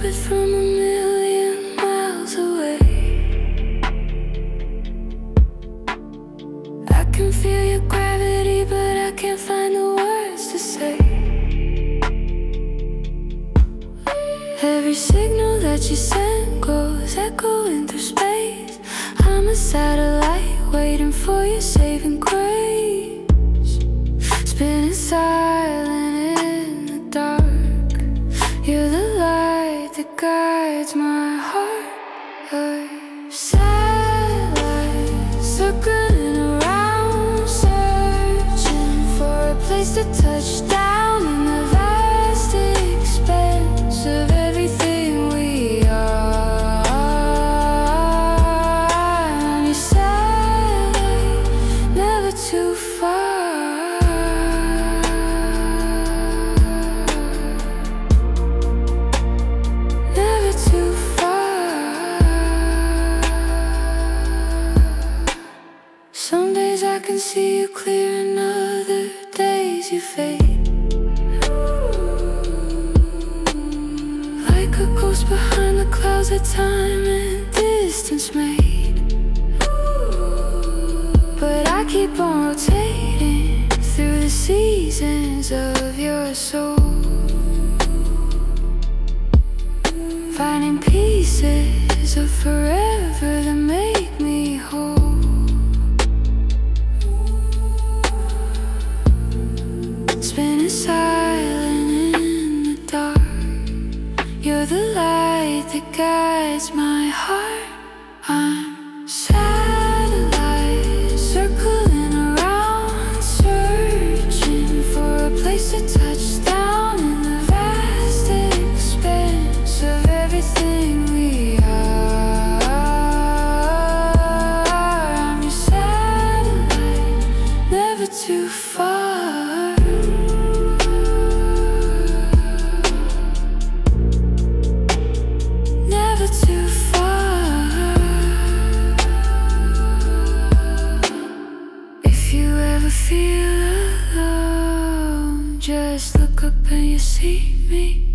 it from a million miles away. I can feel your gravity, but I can't find the words to say. Every signal that you send goes echoing through space. I'm a satellite waiting for your saving grace. Spinning silent in the dark. You're the light that guides my heart. Satellites circling around, searching for a place to touch down in the vast expanse of everything we are. I'm your satellite, never too far. Never too far. Some days I can see you clear, and other days you fade. Like a ghost behind the clouds that time and distance made. But I keep on rotating through the seasons of your soul, finding pieces of forever that make me whole. Spinning silent in the dark. You're the light that guides my heart. I'm satellite circling around, searching for a place to touch down in the vast expanse of everything we are. I'm your satellite, never too far. Never too far. If you ever feel alone, just look up and you see me.